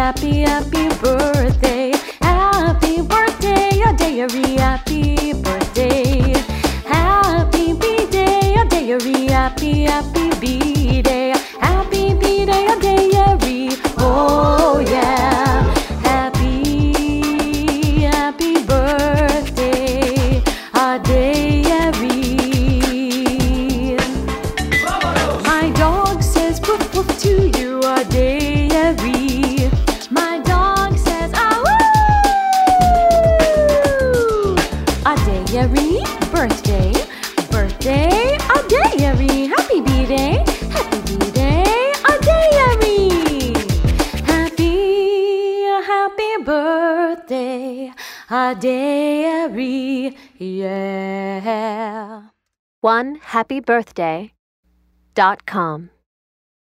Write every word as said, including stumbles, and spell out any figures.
happy, happy birthday. Happy birthday, a diary, happy birthday. Happy B-day, a diary, happy, happy B-day. Happy B-day, a diary, oh yeah. Happy, happy birthday, a diary. My dog says woof woof to you, a diary. My dog says ah woo. A diary, birthday, birthday, a diary. Happy B-day, happy B-day, a diary. Happy, happy birthday, a diary, yeah. one happy birthday dot com